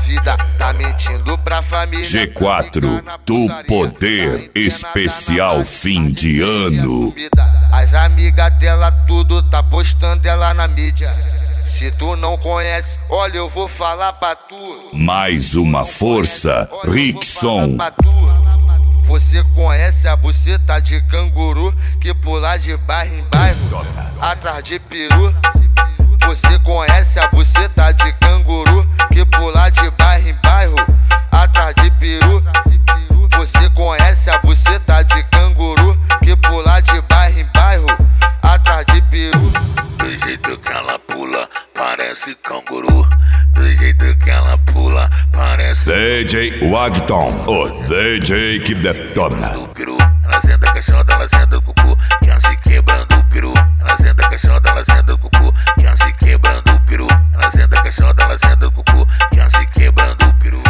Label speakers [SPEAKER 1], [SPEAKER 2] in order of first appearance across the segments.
[SPEAKER 1] vida, tá mentindo pra família.
[SPEAKER 2] G4 do Poder Especial Fim de Ano.
[SPEAKER 1] As amigas dela tudo tá postando ela na mídia. Se tu não conhece, olha, eu vou falar pra tu.
[SPEAKER 2] Mais uma força, Rickson.
[SPEAKER 1] Você conhece a buceta de canguru que pula de bairro em bairro, atrás de peru? Você conhece a buceta de canguru que pula de bairro em bairro, atrás de peru? Você conhece a buceta de canguru que pula de bairro em bairro, atrás de peru?
[SPEAKER 3] Do jeito que ela pula, parece canguru. Do jeito que ela pula, parece
[SPEAKER 2] DJ Wagton, o DJ que detona.
[SPEAKER 3] do peru. Ela senta a caixota, ela senta o cucu, que ela se quebrando o peru. Ela senta a caixota, ela senta o cucu, que ela se quebrando o peru. Ela senta a caixota, ela senta o cucu, que ela se quebrando o peru.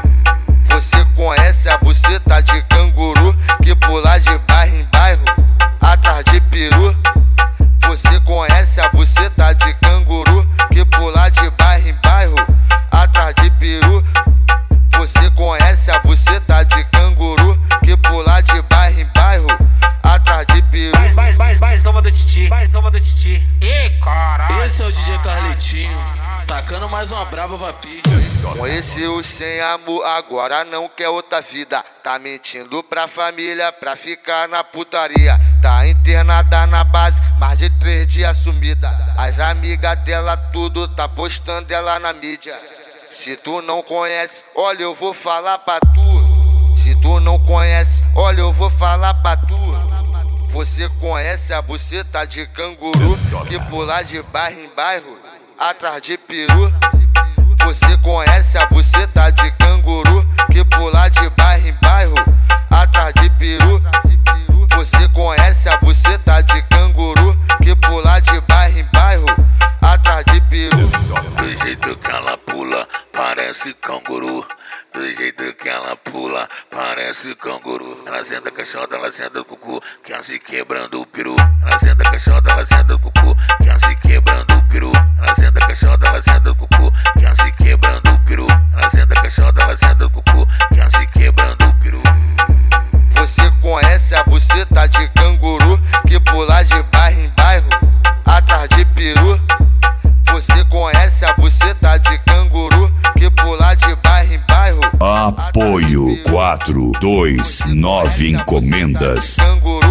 [SPEAKER 1] Você conhece a buceta de canguru que pula de bairro em bairro, atrás de peru? Você conhece a buceta de canguru que pula de bairro em bairro, atrás de peru? Você conhece a buceta de canguru que pula de bairro em bairro, atrás de peru?
[SPEAKER 4] Mais uma do Titi, mais uma do Titi. Ih, caralho.
[SPEAKER 5] Esse é o DJ Carletinho, tacando mais uma brava vapicha.
[SPEAKER 1] Conheceu sem amor, agora não quer outra vida. Tá mentindo pra família pra ficar na putaria. Tá internada na base, mais de 3 dias sumida. As amigas dela tudo tá postando ela na mídia. Se tu não conhece, olha, eu vou falar pra tu. Se tu não conhece, olha, eu vou falar pra tu. Você conhece a buceta de canguru que pula de bairro em bairro, atrás de peru? Você conhece a buceta de canguru que pula de bairro em bairro, atrás de peru? Você conhece a buceta de canguru que pula de bairro em bairro, atrás de peru?
[SPEAKER 3] Do jeito que ela pula, parece canguru. Do jeito que ela pula, parece canguru. Ela senta a caixota, ela senta o cucu, que ela se quebrando o peru. Ela senta a caixota, ela senta o cucu, que ela se quebrando o peru. Ela senta a caixota, ela senta o cucu, que ela se quebrando o peru. Ela senta a caixota, ela senta o cucu, que ela se quebrando o peru.
[SPEAKER 1] Você conhece a buceta de canguru que pula de bairro em bairro, atrás de peru? Você conhece a buceta de canguru que pula de bairro em bairro?
[SPEAKER 2] Apoio 429 Encomendas.
[SPEAKER 1] Canguru